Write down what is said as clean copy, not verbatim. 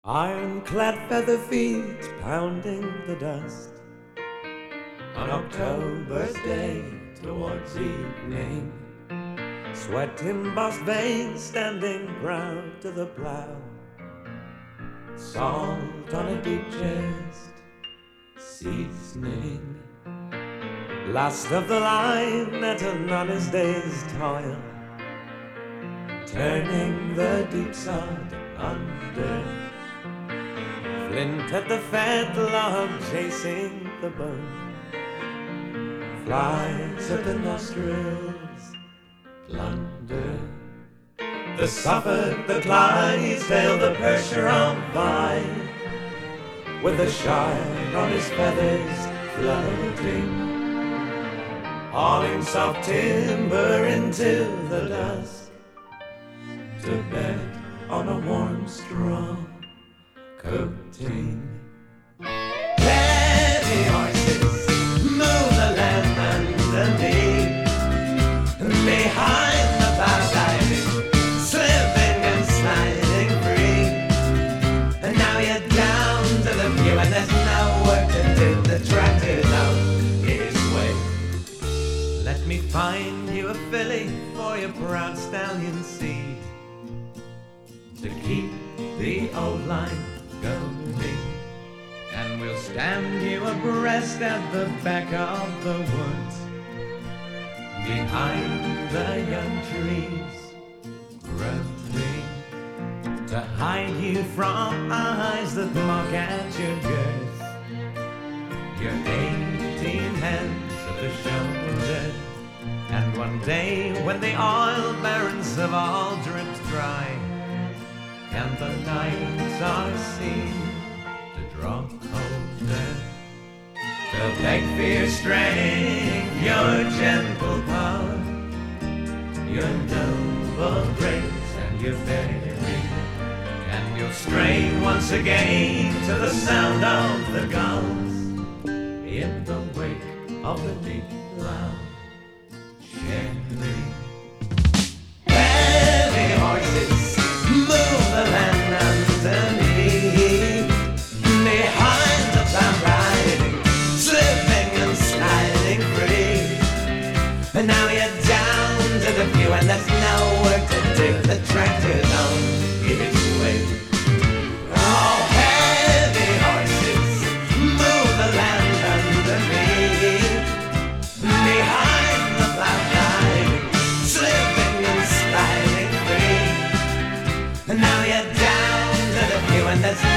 Ironclad feather feet pounding the dust on October's day towards evening. Sweat embossed veins standing proud to the plow. Salt on a deep chest, seasoning. Last of the line at an honest day's toil, turning the deep sod under. Flint at the fetlock chasing the bone. Flies at the nostrils, plunder. The Suffolk, the Clydesdale, the Percheron vine, with the Shire on his feathers floating, hauling soft timber into the dusk, to bed on a warm straw coating. Heavy horses move the land underneath, behind the plow diving, slipping and sliding free. And now you're down to the view and there's no work to do. The tractor's out his way. Let me find you a filly for your proud stallion seed, to keep the old line going, and we'll stand you abreast at the back of the woods, behind the young trees growing, to hide you from eyes that mock at your girth, your 18 hands at the shoulder. And one day when the oil barrels have all dripped dry, and the nights are seen to draw colder, they'll beg for your strength, your gentle power, your noble grace and your bearing, and you'll stray once again to the sound of the gulls in the wake of the deep loud sharing. Heavy horses move the land underneath, behind the plow riding, slipping and sliding free. And now you're down to the view and there's no work to do. The tractor's on its way. Oh, heavy horses move the land underneath, behind the plow riding, slipping and sliding free. And now you're down to the view and there's